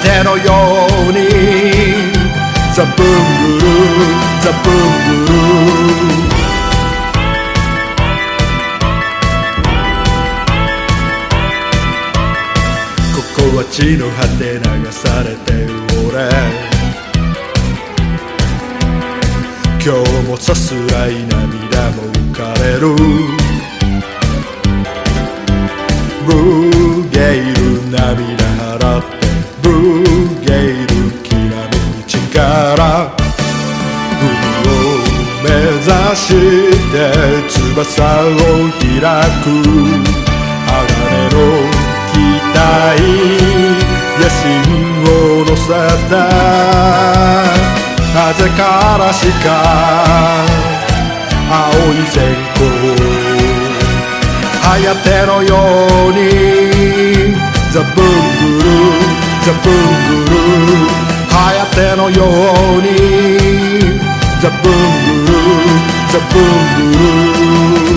てのようにザブングルザブングルここは地の果て流されてる俺今日もさすらい涙も浮かれるブーゲイル涙払ってブーゲイルきらめく力海を目指して翼を開く鋼の機体野心を乗せた風からしか青い線香はやてのようにザブングルザブングルはやてのようにザブングルザブングル